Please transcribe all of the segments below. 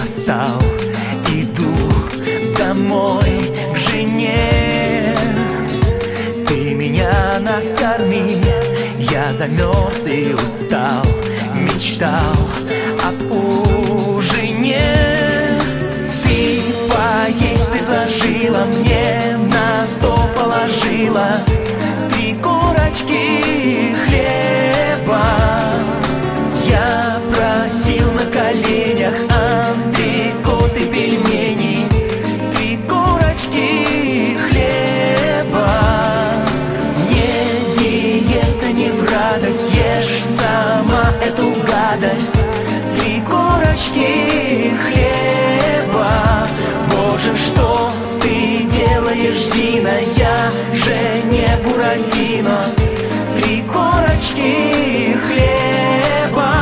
достал, иду домой к жене. Ты меня накорми, я замерз и устал, мечтал об ужине. Ты поесть предложила мне, на стол положила 3 корочки хлеба. Я просил на коленях антрикот и пельмени, 3 корочки хлеба. Не диета, не в радость, ешь сама эту гадость, 3 корочки хлеба. Боже, что ты делаешь, Зина, я же не Буратино, 3 корочки хлеба.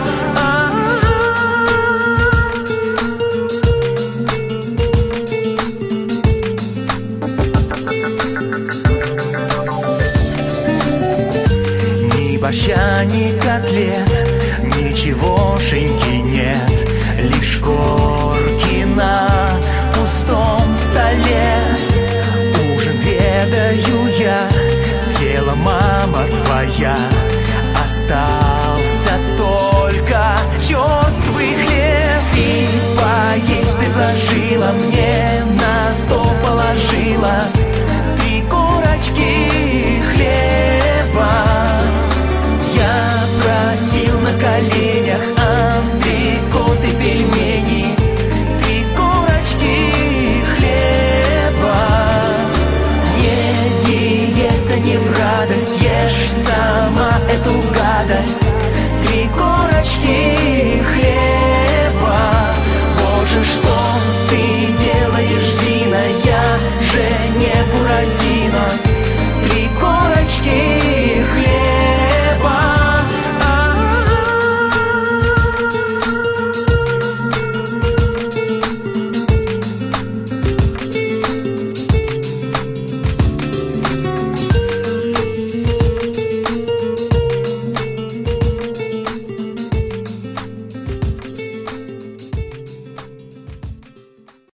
Ни борща, ни котлет, ничегошеньки нет, лишь корки на пустом столе. Ужин ведаю я, съела мама твоя, остался только черствый хлеб. Ты поесть предложила мне, на стол положила